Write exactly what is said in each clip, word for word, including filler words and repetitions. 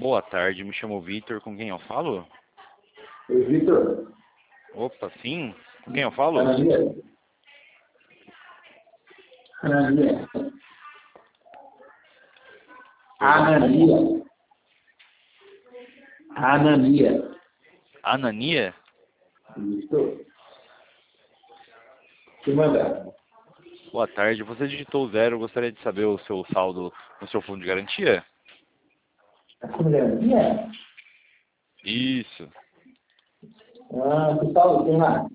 Boa tarde, me chamo Vitor, com quem eu falo? Oi, Vitor. Opa, sim? Com quem eu falo? Anania. Anania. Perdão, como? Anania. Anania. Anania? Isso. Que manda? Boa tarde, você digitou zero, eu gostaria de saber o seu saldo no seu fundo de garantia? Tá com garantia? Isso. Ah, que tal? Tem lá?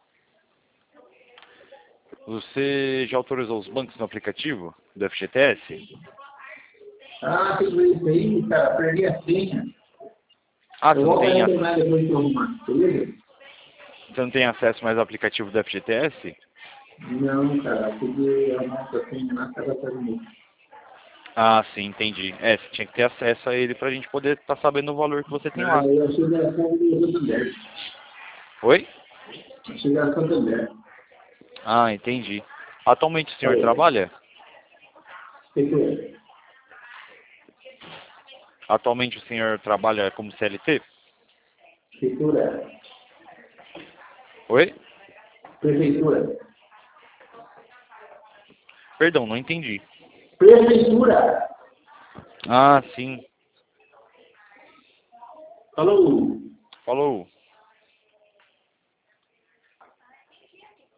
Você já autorizou os bancos no aplicativo do F G T S? Ah, tudo isso aí, cara. Perdi a senha. Ah, Eu você não vou tem, ac- retornar depois que eu arrumar, beleza? você não tem acesso mais ao aplicativo do F G T S? Não, cara. Peguei a nossa senha na casa para mim. Ah, sim, entendi. É, você tinha que ter acesso a ele pra gente poder estar sabendo o valor que você tem Ah, lá. eu achei que era fundo do Santander. Oi? Achei que era Santander. Ah, entendi. Atualmente o senhor Falei. trabalha? Feito. Atualmente o senhor trabalha como C L T? Prefeitura. Oi? Prefeitura. Perdão, não entendi. Prefeitura. Ah, sim. Falou. Falou.